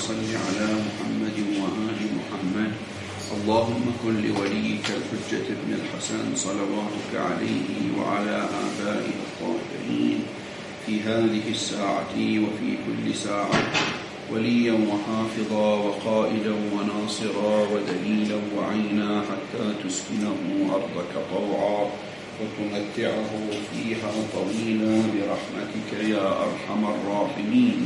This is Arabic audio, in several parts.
صل على محمد وآل محمد. اللهم كن لوليك الحجة ابن الحسن صلواتك عليه وعلى آبائه الطاهرين في هذه الساعة وفي كل ساعة وليا وحافظا وقائدا وناصرا ودليلا وعينا حتى تسكنه أرضك طوعا وتمتعه فيها طويلا برحمتك يا أرحم الراحمين.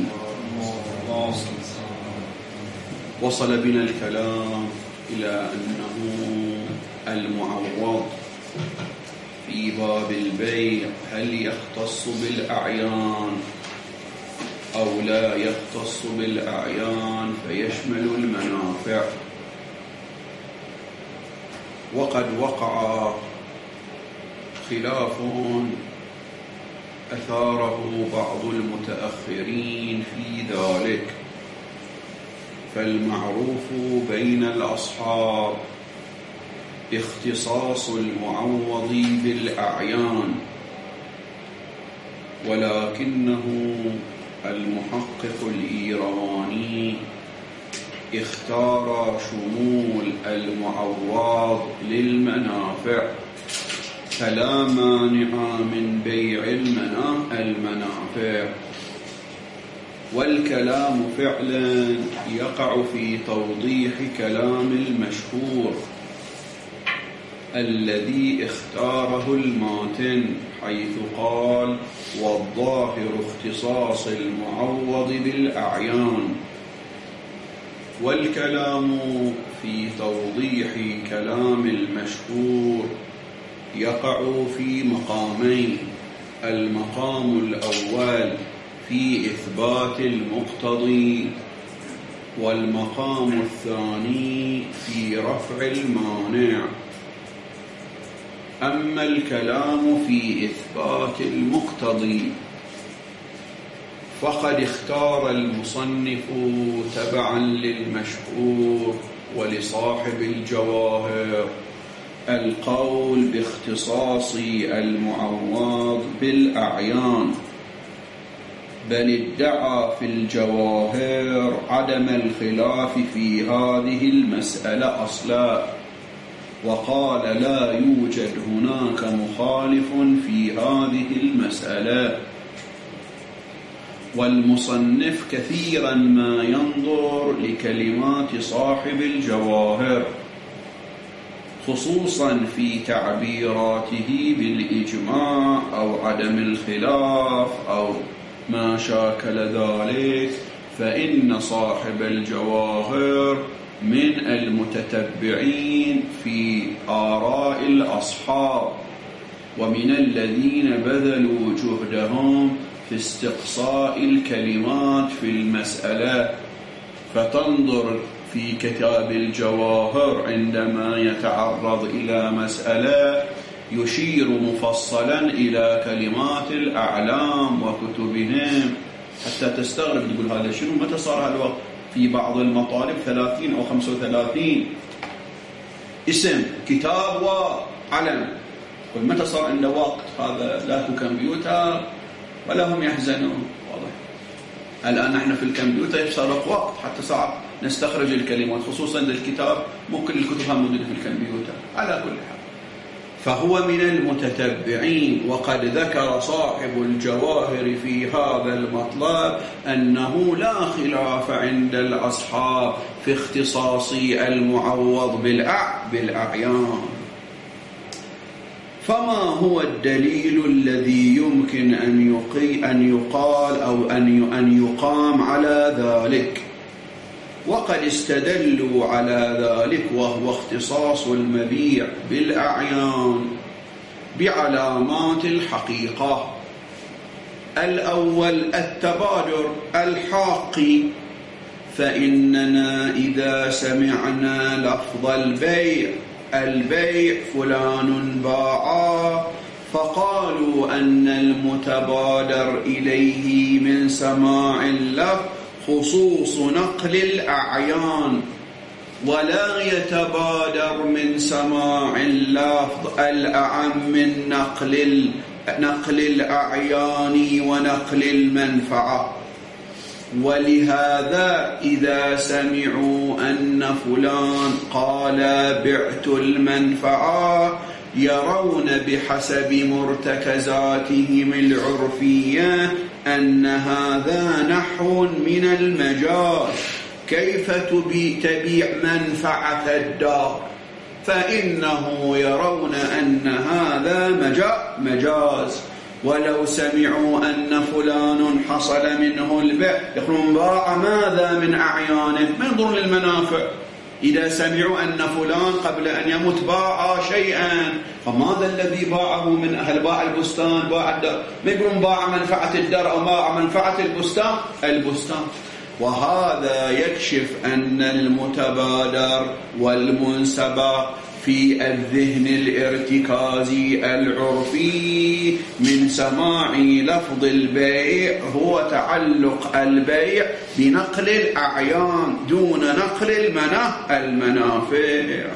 وصل بنا الكلام إلى أنه المعوض في باب البيع هل يختص بالأعيان أو لا يختص بالأعيان فيشمل المنافع. وقد وقع خلاف أثاره بعض المتأخرين في ذلك، فالمعروف بين الأصحاب اختصاص المعوض بالأعيان، ولكنه المحقق الإيراني اختار شمول المعوض للمنافع، فلا مانع من بيع المنافع. والكلام فعلا يقع في توضيح كلام المشهور الذي اختاره الماتن، حيث قال: والظاهر اختصاص المعوض بالأعيان. والكلام في توضيح كلام المشهور يقع في مقامين: المقام الأول في إثبات المقتضي، والمقام الثاني في رفع المانع. أما الكلام في إثبات المقتضي فقد اختار المصنف تبعا للمشهور ولصاحب الجواهر القول باختصاص المعوض بالأعيان، بل ادعى في الجواهر عدم الخلاف في هذه المسألة أصلا، وقال: لا يوجد هناك مخالف في هذه المسألة. والمصنف كثيرا ما ينظر لكلمات صاحب الجواهر، خصوصا في تعبيراته بالإجماع أو عدم الخلاف أو ما شاكل ذلك، فإن صاحب الجواهر من المتتبعين في آراء الأصحاب، ومن الذين بذلوا جهدهم في استقصاء الكلمات في المسألة. فتنظر في كتاب الجواهر عندما يتعرض إلى مسألة يشير مفصلا إلى كلمات الأعلام وكتبهم، حتى تستغرب تقول هذا شنو، متى صار هذا الوقت؟ في بعض المطالب 30 أو 35 اسم كتاب وعلم. قل متى صار عنده وقت؟ هذا لا كمبيوتر ولا هم يحزنون. واضح الآن نحن في الكمبيوتر يسرق وقت حتى صعب نستخرج الكلمات، خصوصا الكتاب مو كل الكتب موجودة في الكمبيوتر. على كل حال فهو من المتتبعين. وقد ذكر صاحب الجواهر في هذا المطلب أنه لا خلاف عند الأصحاب في اختصاص المعوض بالأعيان. فما هو الدليل الذي يمكن أن يقال أو أن يقام على ذلك؟ وقد استدلوا على ذلك، وهو اختصاص المبيع بالأعيان بعلامات الحقيقة. الأول التبادر الحاقي، فإننا إذا سمعنا لفظ البيع فلان باع، فقالوا أن المتبادر إليه من سماع اللفظ خصوص نقل الأعيان، ولا يتبادر من سماع اللفظ الأعم من نقل الأعيان ونقل المنفعة. ولهذا إذا سمعوا أن فلان قال بعت المنفعة يرون بحسب مرتكزاتهم العرفية أن هذا نحو من المجاز. كيف تبيع منفعة الدار؟ فإنه يرون أن هذا مجاز. ولو سمعوا أن فلان حصل منه البيع يقولون باع ماذا من أعيانه، ما ينظرون للمنافع. إذا سمعوا أن فلان قبل أن يموت باع شيئا، فماذا الذي باعه من أهل؟ باع البستان، باع الدار، ما يقولون باع منفعة الدار أو باع منفعة البستان. وهذا يكشف أن المتبادر والمنسبة في الذهن الارتكازي العرفي من سماع لفظ البيع هو تعلق البيع بنقل الأعيان دون نقل المنافع.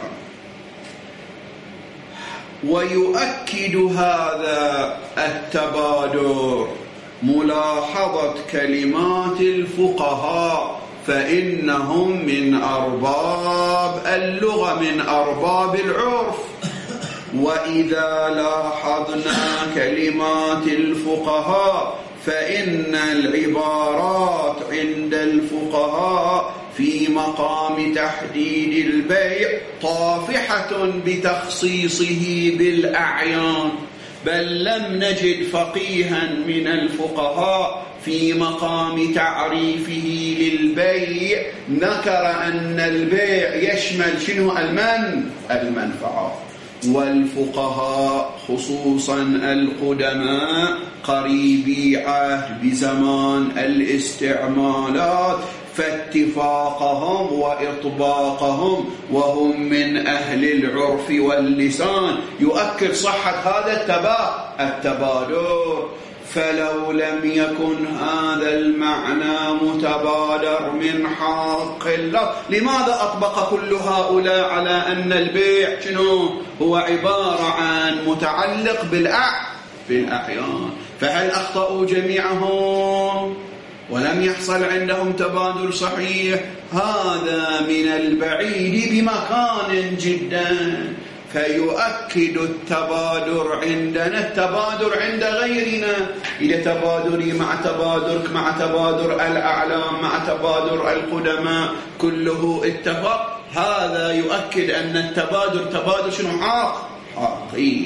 ويؤكد هذا التبادر ملاحظة كلمات الفقهاء، فإنهم من أرباب اللغة، من أرباب العرف. وإذا لاحظنا كلمات الفقهاء فإن العبارات عند الفقهاء في مقام تحديد البيع طافحة بتخصيصه بالأعيان، بل لم نجد فقيها من الفقهاء في مقام تعريفه للبيع ذكر أن البيع يشمل شنو؟ المنفعة. والفقهاء خصوصا القدماء قريبي عهد بزمان الاستعمالات، فاتفاقهم وإطباقهم وهم من أهل العرف واللسان يؤكد صحة هذا التبادر. فلو لم يكن هذا المعنى متبادر من حق الله، لماذا أطبق كل هؤلاء على أن البيع شنو هو عبارة عن متعلق بالأعيان؟ فهل أخطأوا جميعهم ولم يحصل عندهم تبادل صحيح؟ هذا من البعيد بمكان جدا. فيؤكد التبادر عندنا التبادر عند غيرنا. إذا تبادري مع تبادرك مع تبادر الأعلام مع تبادر القدماء كله اتفق، هذا يؤكد أن التبادر تبادر شنو؟ حقي.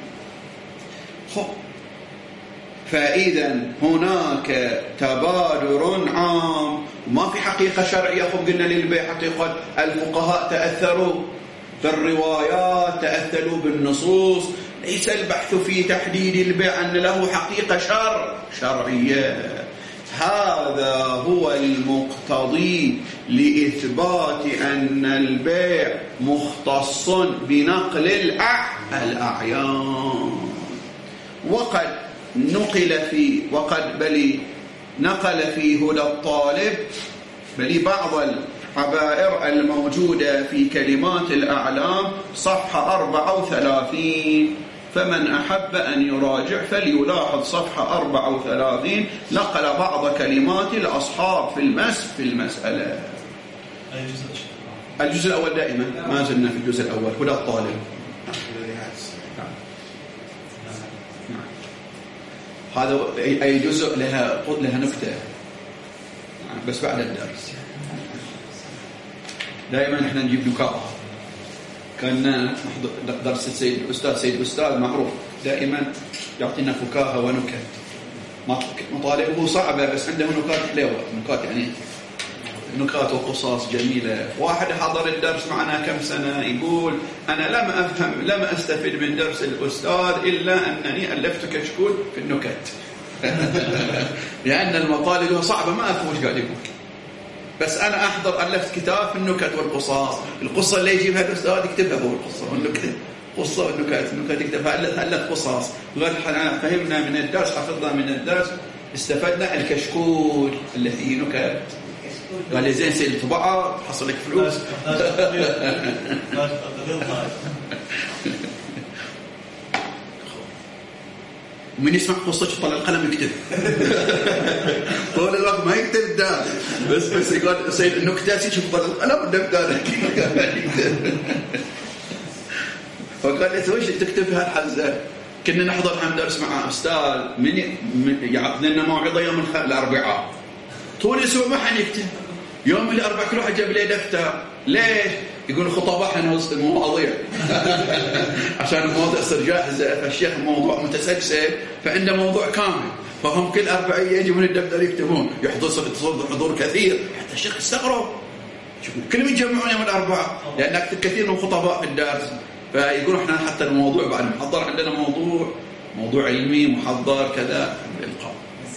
فإذا هناك تبادر عام وما في حقيقة شرعية. قلنا للبيع حقيقة، الفقهاء تأثروا بالروايات، تأثروا بالنصوص، ليس البحث في تحديد البيع أن له حقيقة شرعية. هذا هو المقتضي لإثبات أن البيع مختص بنقل الأعيان. وقد نقل في هدى الطالب بعض العبائر الموجودة في كلمات الأعلام صفحة 34، فمن أحب أن يراجع فليلاحظ صفحة 34. نقل بعض كلمات الأصحاب في المسألة. الجزء الأول دائما ما زلنا في الجزء الأول هدى الطالب. هذا أي جزء لها نكتة بس بعد الدرس. دائما احنا نجيب نكاء. كان درس سيد الأستاذ معروف دائما يعطينا فكاهة ونكت. مطالبه صعبة بس عنده نكات حلوة، نكات يعني نكات وقصص جميلة. واحد حضر الدرس معنا كم سنة يقول أنا لم أستفد من درس الأستاذ إلا أنني ألفت كشكول في النكت. لأن المطالب صعبة ما أفهم وش قاعد يقول، بس أنا أحضر ألفت كتاب في النكت والقصص. القصة اللي يجيبها الأستاذ يكتبها هو القصة والنكت، قصة والنكت يكتبها. ألف قصص قال احنا فهمنا من الدرس، حفظنا من الدرس، استفدنا الكشكول اللي فيه نكت. قال لي زين سيد الطباعة تحصل لك فلوس. ومن يسمع قصتك يطلع القلم يكتب. طول الوقت ما يكتب دار، بس يقول سيد النكتة يشوف طلع القلم والدفتر. فقال لي وش تكتب في هالحزة؟ كنا نحضر عن درس مع أستاذ من يعطينا لنا موعظة يوم الأربعاء، طول الأسبوع ما حد يكتب. يوم الأربعاء كل واحد جاب لي دفتر. ليش؟ يقول خطباء احنا وسط المواضيع. عشان المواضيع تصير جاهزة، فالشيخ موضوع متسلسل فعنده موضوع كامل، فهم كل أربعية يجوا من الدفتر يكتبون، يحضر حضور كثير حتى الشيخ يستغرب. كلهم يتجمعون يوم الأربعاء لأن أكثر كثير من الخطباء في الدرس، فيقولوا احنا حتى الموضوع بعد محضر، عندنا موضوع علمي محضر كذا بالإلقاء.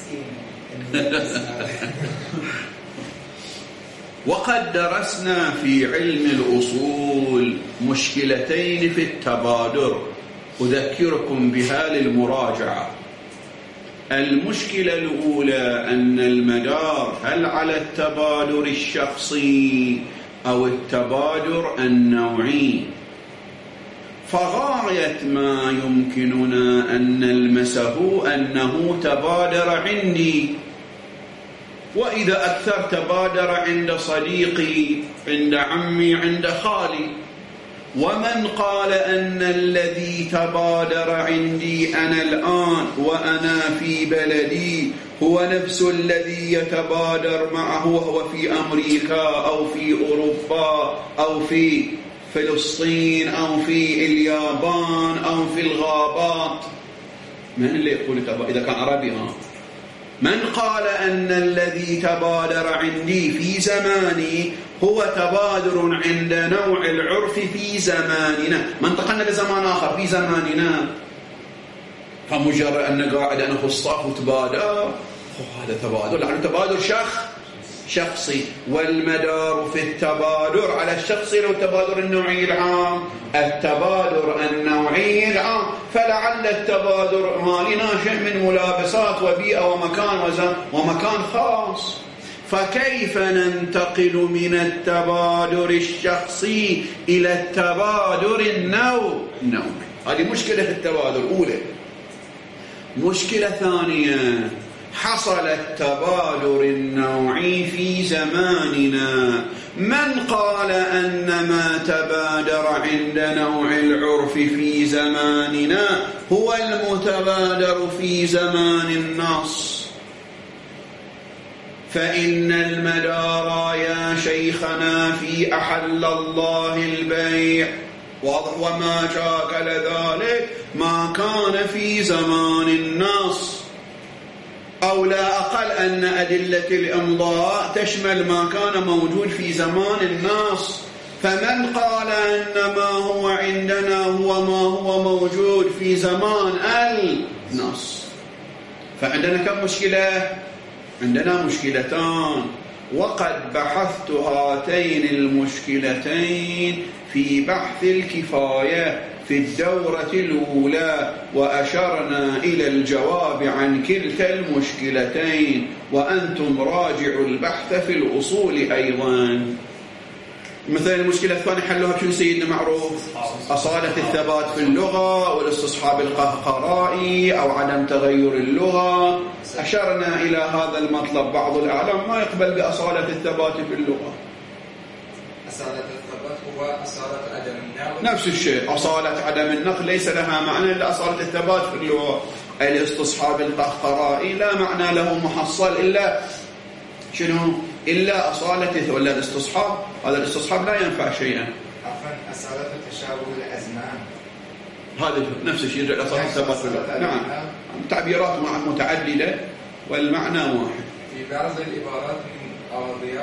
وقد درسنا في علم الأصول مشكلتين في التبادر أذكركم بها للمراجعة. المشكلة الأولى أن المدار هل على التبادر الشخصي أو التبادر النوعي، فغاية ما يمكننا أن نلمسه أنه تبادر عندي، وإذا أكثر تبادر عند صديقي، عند عمي، عند خالي. ومن قال أن الذي تبادر عندي أنا الآن وأنا في بلدي هو نفس الذي يتبادر معه وهو في أمريكا أو في أوروبا أو في فلسطين أو في اليابان أو في الغابات، من اللي يقول تبادر إذا كان عربي؟ من قال أن الذي تبادر عندي في زماني هو تبادر عند نوع العرف في زماننا، ما انتقلنا لزمان آخر في زماننا، فمجرد أن قاعد أنا في الصف وتبادر هذا تبادر، لأنه تبادر شخصي. والمدار في التبادر على الشخصي لو تبادر النوعي العام، التبادر النوعي العام، فلعل التبادر مالي ناشئ من ملابسات وبيئة ومكان خاص. فكيف ننتقل من التبادر الشخصي إلى التبادر النوعي؟ هذه مشكلة في التبادر أولى. مشكلة ثانية، حصل التبادر النوعي في زماننا، من قال أن ما تبادر عند نوع العرف في زماننا هو المتبادر في زمان النص؟ فإن المدار يا شيخنا في أحل الله البيع وما شاكل ذلك ما كان في زمان النص، أو لا أقل أن أدلة الإمضاء تشمل ما كان موجود في زمان النص. فمن قال أن ما هو عندنا هو ما هو موجود في زمان النص؟ فعندنا كم مشكلة؟ عندنا مشكلتان، وقد بحثت هاتين المشكلتين في بحث الكفاية في الدورة الأولى، وأشرنا إلى الجواب عن كلتا المشكلتين، وأنتم راجعوا البحث في الأصول أيضا. مثلا المشكلة الثانية حلها بشنو سيدنا معروف؟ أصالة الثبات في اللغة والاستصحاب القهقرائي أو عدم تغير اللغة. أشرنا إلى هذا المطلب. بعض الأعلام ما يقبل بأصالة الثبات في اللغة. أصالة الثبات هو أصالة عدم النقل، نفس الشيء. أصالة عدم النقل ليس لها معنى إلا أصالة الثبات في اللغة. الاستصحاب القهقرائي لا معنى له محصل إلا شنو؟ إلا أصالة ولا الاستصحاب. هذا الاستصحاب لا ينفع شيئا. عفوا، أصالة تشابه الأزمان، هذا نفس الشيء يرجع لأصالة الثبات في اللغة. نعم، تعبيرات متعددة والمعنى واحد. في بعض العبارات من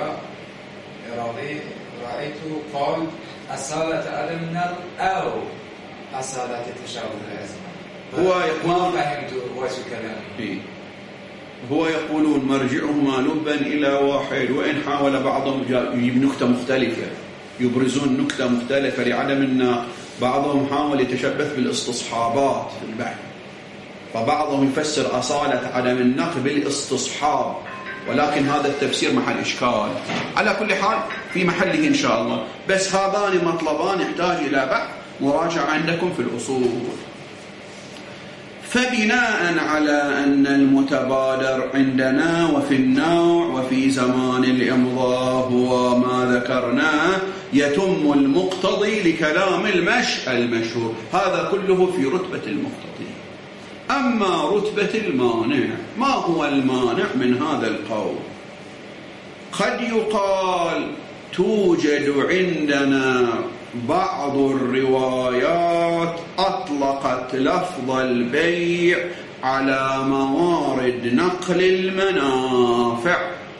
أراضي رأيت قال أصالة عدم النقل أو أصالة تشابه الأزمان. هو يقول ما فهمت وجه كلامه. هو يقولون مرجعهما لبا إلى واحد، وإن حاول بعضهم يجيب نكتة مختلفة، يبرزون نكتة مختلفة لعدم النقل. بعضهم حاول يتشبث بالاستصحابات في البحث، فبعضهم يفسر أصالة عدم النقل بالاستصحاب، ولكن هذا التفسير محل إشكال. على كل حال في محله إن شاء الله، بس هذان مطلبان يحتاج إلى بحث مراجعة عندكم في الأصول. فبناء على أن المتبادر عندنا وفي النوع وفي زمان الإمضاء هو ما ذكرناه يتم المقتضي لكلام المشهور. هذا كله في رتبة المقتضي. أما رتبة المانع، ما هو المانع من هذا القول؟ قد يقال توجد عندنا بعض الروايات أطلقت لفظ البيع على موارد نقل المنافع.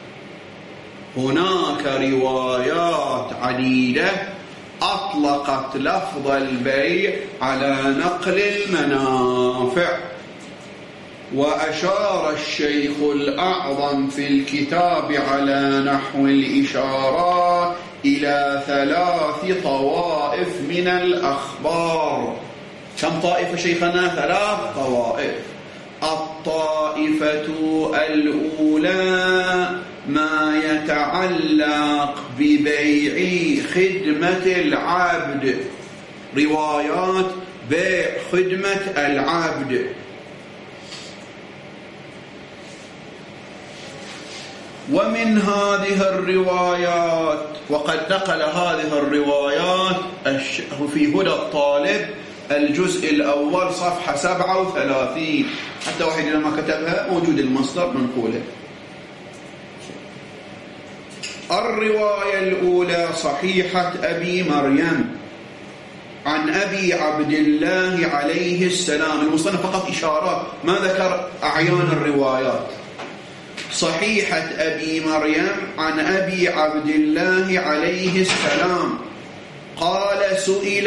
هناك روايات عديدة أطلقت لفظ البيع على نقل المنافع، وأشار الشيخ الأعظم في الكتاب على نحو الإشارات إلى 3 طوائف من الأخبار. كم طائفة شيخنا؟ 3 طوائف. الطائفة الأولى ما يتعلق ببيع خدمة العبد، روايات بيع خدمة العبد. ومن هذه الروايات، وقد نقل هذه الروايات في هدى الطالب الجزء الأول صفحة 37، حتى واحد لما كتبها موجود المصدر منقوله. الرواية الأولى صحيحة أبي مريم عن أبي عبد الله عليه السلام. المصنف فقط إشارات، ما ذكر أعيان الروايات. صحيحة أبي مريم عن أبي عبد الله عليه السلام قال: سئل